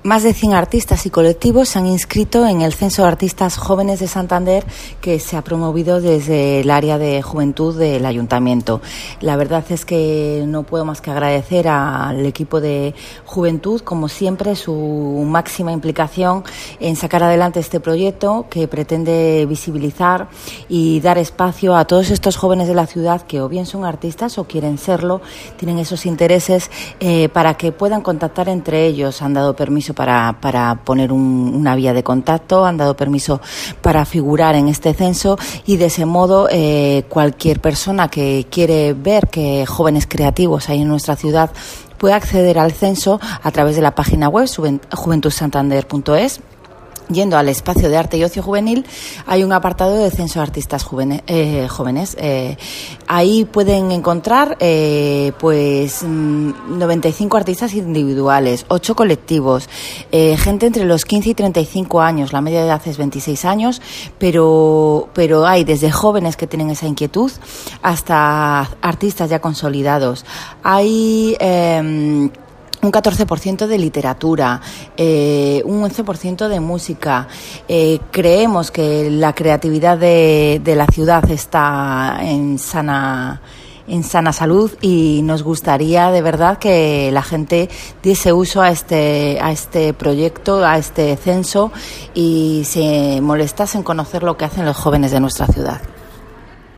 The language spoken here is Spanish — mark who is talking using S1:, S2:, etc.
S1: Más de 100 artistas y colectivos se han inscrito en el Censo de Artistas Jóvenes de Santander, que se ha promovido desde el área de juventud del Ayuntamiento. La verdad es que no puedo más que agradecer al equipo de juventud, como siempre, su máxima implicación en sacar adelante este proyecto que pretende visibilizar y dar espacio a todos estos jóvenes de la ciudad que o bien son artistas o quieren serlo, tienen esos intereses para que puedan contactar entre ellos. Han dado permiso para poner una vía de contacto, han dado permiso para figurar en este censo y de ese modo cualquier persona que quiere ver qué jóvenes creativos hay en nuestra ciudad puede acceder al censo a través de la página web juventudsantander.es. Yendo al espacio de arte y ocio juvenil, hay un apartado de censo de artistas jóvenes. Ahí pueden encontrar 95 artistas individuales, 8 colectivos, gente entre los 15 y 35 años, la media de edad es 26 años, pero hay desde jóvenes que tienen esa inquietud hasta artistas ya consolidados. Hay un 14% de literatura, un 11% de música. Creemos que la creatividad de la ciudad está en sana salud y nos gustaría de verdad que la gente diese uso a este proyecto, a este censo y se molestase en conocer lo que hacen los jóvenes de nuestra ciudad.